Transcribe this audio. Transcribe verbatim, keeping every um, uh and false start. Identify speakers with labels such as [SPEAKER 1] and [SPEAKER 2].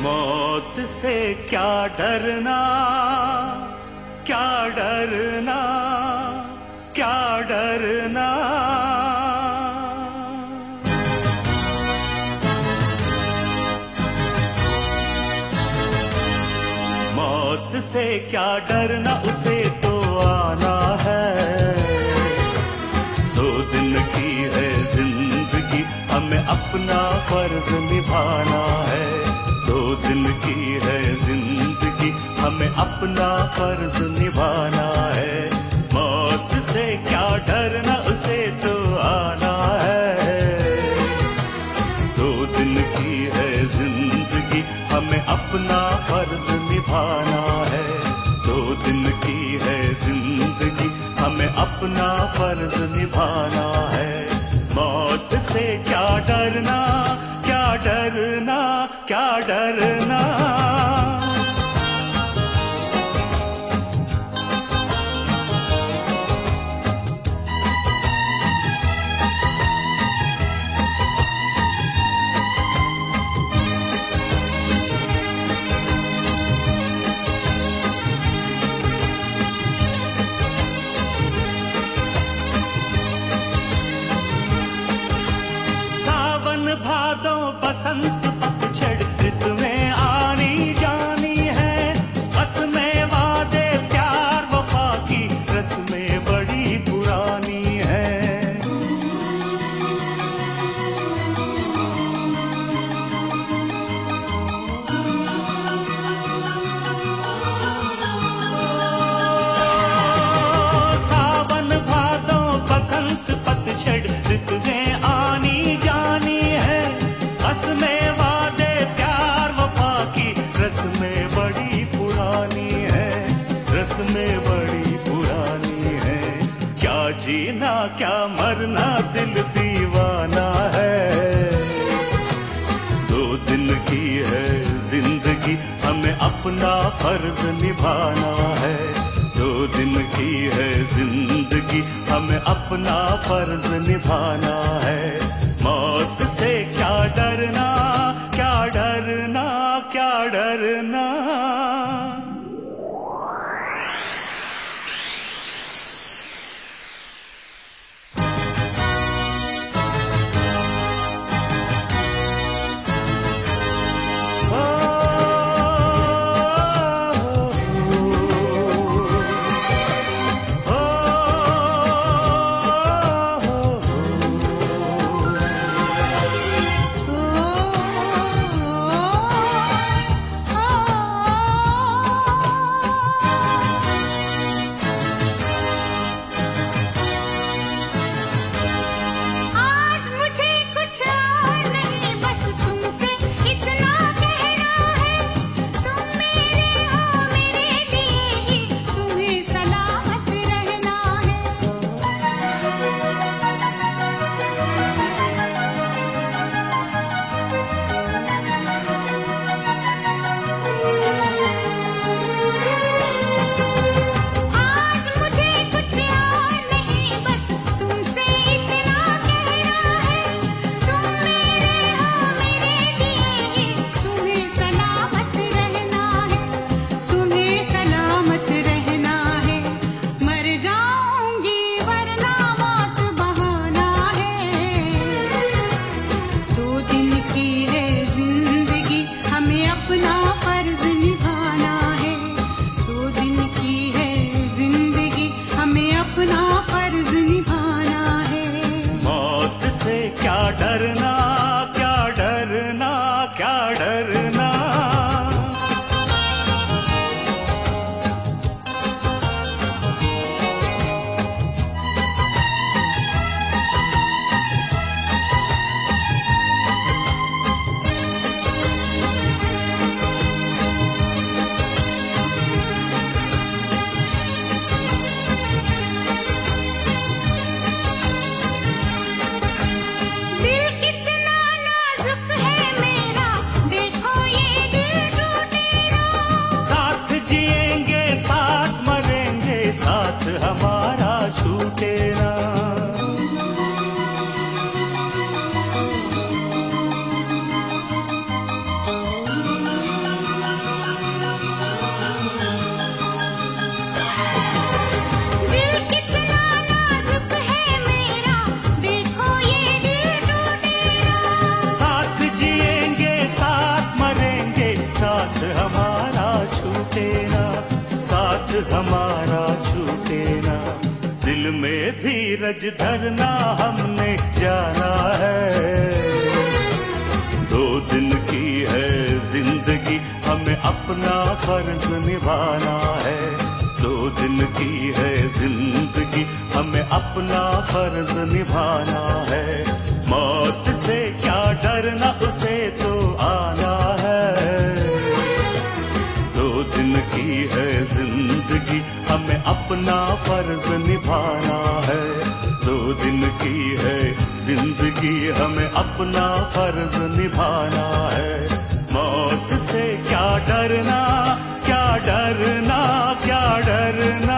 [SPEAKER 1] मौत से क्या डरना, क्या डरना, क्या डरना। मौत से क्या डरना, उसे तो आना है। दो दिन की है जिंदगी, हमें अपना फर्ज निभाना है। दो दिन की है जिंदगी, हमें अपना फर्ज निभाना है। मौत से क्या डरना, उसे तो आना है। दो दिन की है जिंदगी, हमें अपना फर्ज निभाना है। दो दिन की है जिंदगी, हमें अपना फर्ज निभाना है। मौत से क्या डरना, क्या डरना, क्या डरना। भादों बसंत पतझड़ ऋतुएं आनी जानी है। बस में वादे प्यार वफा की रस्में बड़ी पुरानी है। सावन भादों बसंत पतझड़ ऋतुएं आनी जानी है। में वादे प्यार वफा की रस्में बड़ी पुरानी है, रस्में बड़ी पुरानी है। क्या जीना क्या मरना, दिल दीवाना है। दो दिन की है जिंदगी, हमें अपना फर्ज निभाना है। दो दिन की है जिंदगी, हमें अपना फर्ज निभाना है। मौत से क्या डरना, क्या डरना, क्या डरना। क्या डरना, क्या डरना, क्या डरना।
[SPEAKER 2] दिल कितना
[SPEAKER 1] गज धरना हमने जाना है। दो दिन की है जिंदगी, हमें अपना फर्ज निभाना है। दो दिन की है जिंदगी, हमें अपना फर्ज निभाना है। मौत से क्या डरना, उसे तो आना है। दो दिन की है जिंदगी, हमें अपना फर्ज निभाना है। दो दिन की है जिंदगी, हमें अपना फर्ज निभाना है। मौत से क्या डरना, क्या डरना, क्या डरना।